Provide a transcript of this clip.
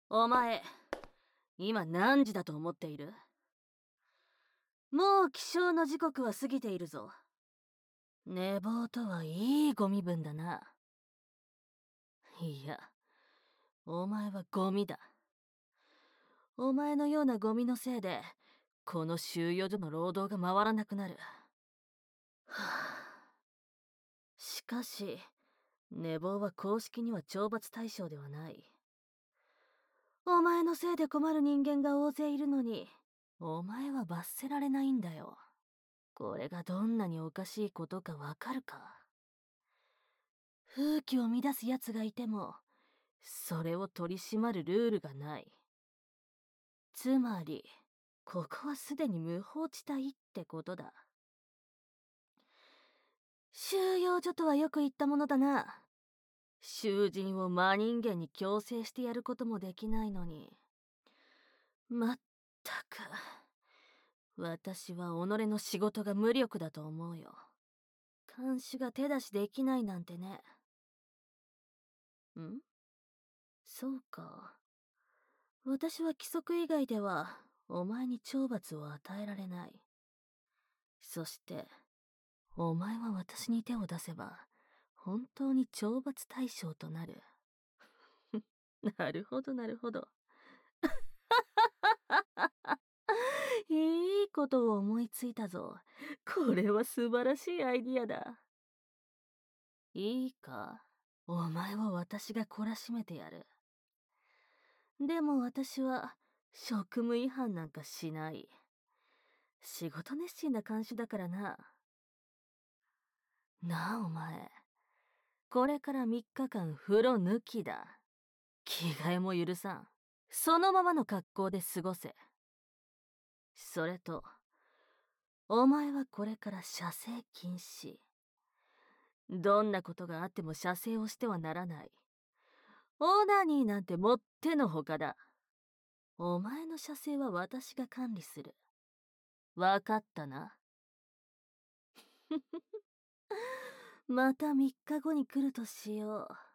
お前、今何時だと思っている？もう起床の時刻は過ぎているぞ。寝坊とはいいゴミ分だな。いや、お前はゴミだ。お前のようなゴミのせいで、この収容所の労働が回らなくなる。はあ、しかし、寝坊は公式には懲罰対象ではない。お前のせいで困る人間が大勢いるのに、お前は罰せられないんだよ。これがどんなにおかしいことかわかるか？風紀を乱す奴がいても、それを取り締まるルールがない。つまり、ここはすでに無法地帯ってことだ。収容所とはよく言ったものだな。囚人を真人間に強制してやることもできないのに。まったく、私は己の仕事が無力だと思うよ。看守が手出しできないなんてね。ん？そうか。私は規則以外ではお前に懲罰を与えられない。そして、お前は私に手を出せば本当に懲罰対象となる。なるほどなるほど。いいことを思いついたぞ。これは素晴らしいアイディアだ。いいか、お前を私が懲らしめてやる。でも私は職務違反なんかしない。仕事熱心な看守だからな。なあお前、これから3日間風呂抜きだ。着替えも許さん。そのままの格好で過ごせ。それと、お前はこれから射精禁止。どんなことがあっても射精をしてはならない。オナニーなんてもってのほかだ。お前の射精は私が管理する。わかったな。また3日後に来るとしよう。